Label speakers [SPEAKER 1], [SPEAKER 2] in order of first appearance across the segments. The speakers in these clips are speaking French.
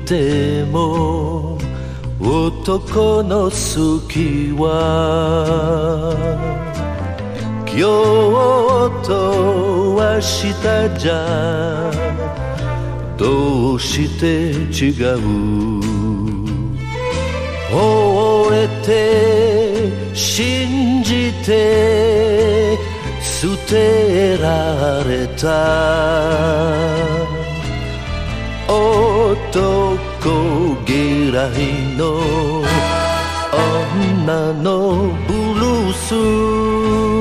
[SPEAKER 1] ても男の好きは今日と明日じゃどうして違う惚れて信じて捨てられた男嫌いの女のブルース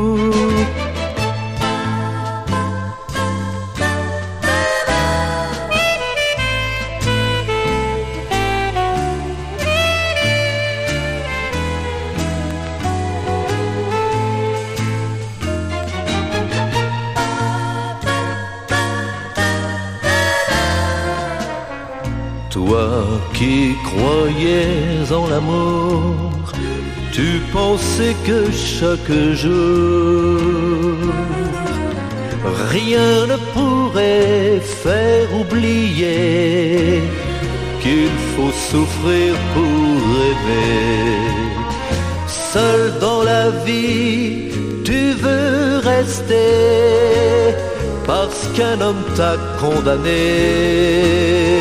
[SPEAKER 1] Toi qui croyais en l'amour, tu pensais que chaque jour rien ne pourrait faire oublier qu'il faut souffrir pour aimer. Seul dans la vie, tu veux rester parce qu'un homme t'a condamné.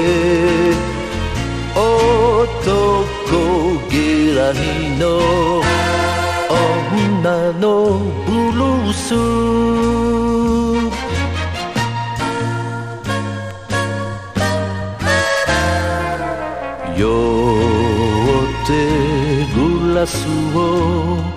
[SPEAKER 1] Otoko嫌いの女のブルース酔ってグラスを